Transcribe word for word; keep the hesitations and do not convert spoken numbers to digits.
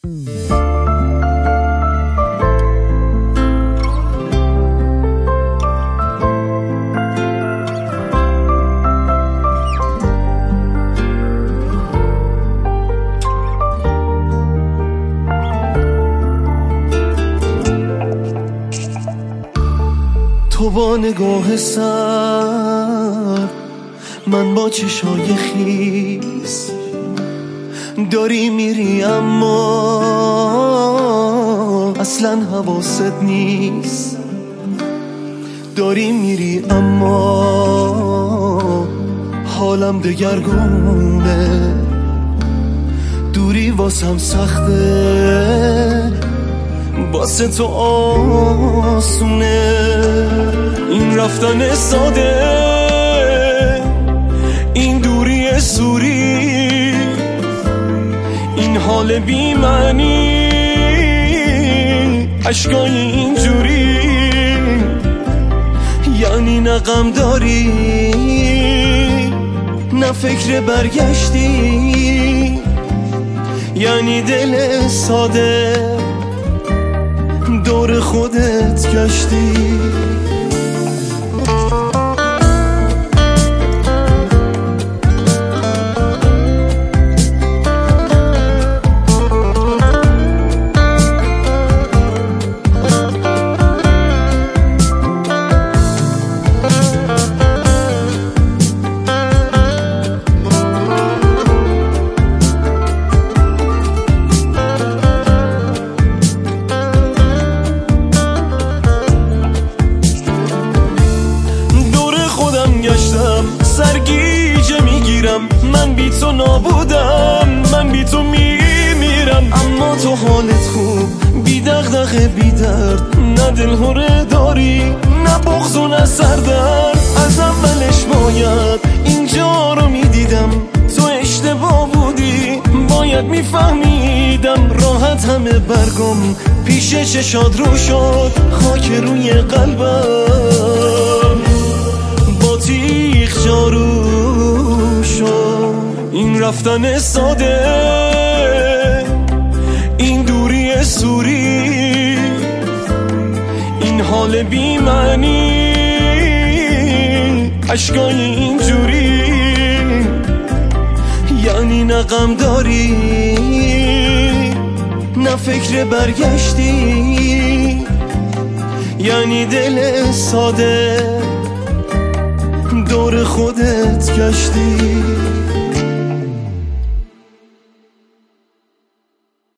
تو با نگاه سر، من با چشای خیس، داری میری اما اصلا حواست نیست. داری میری اما حالم دگرگونه، دوری واسم سخته، واسه تو آسونه. این رفتن ساده، این دوری سوری، این حال بی معنی، عشقای اینجوری، یعنی نه غم داری نه فکر برگشتی، یعنی دل ساده دور خودت گشتی. سرگیجه میگیرم، من بی تو نابودم، من بی تو میمیرم. اما تو حالت خوب، بی دغدغه بی درد، نه دلهره داری نه بغض و نه سردرد. از اولش باید اینجا رو میدیدم، تو اشتباه بودی باید میفهمیدم. راحت همه برگم پیش چشاد رو شد، خاک روی قلبم با تیغ جارو شد. این رفتن ساده، این دوری سوری، این حال بی معنی، عشقای اینجوری، یعنی نه غم داری نه فکر برگشتی، یعنی دل ساده دور خودت گشتی.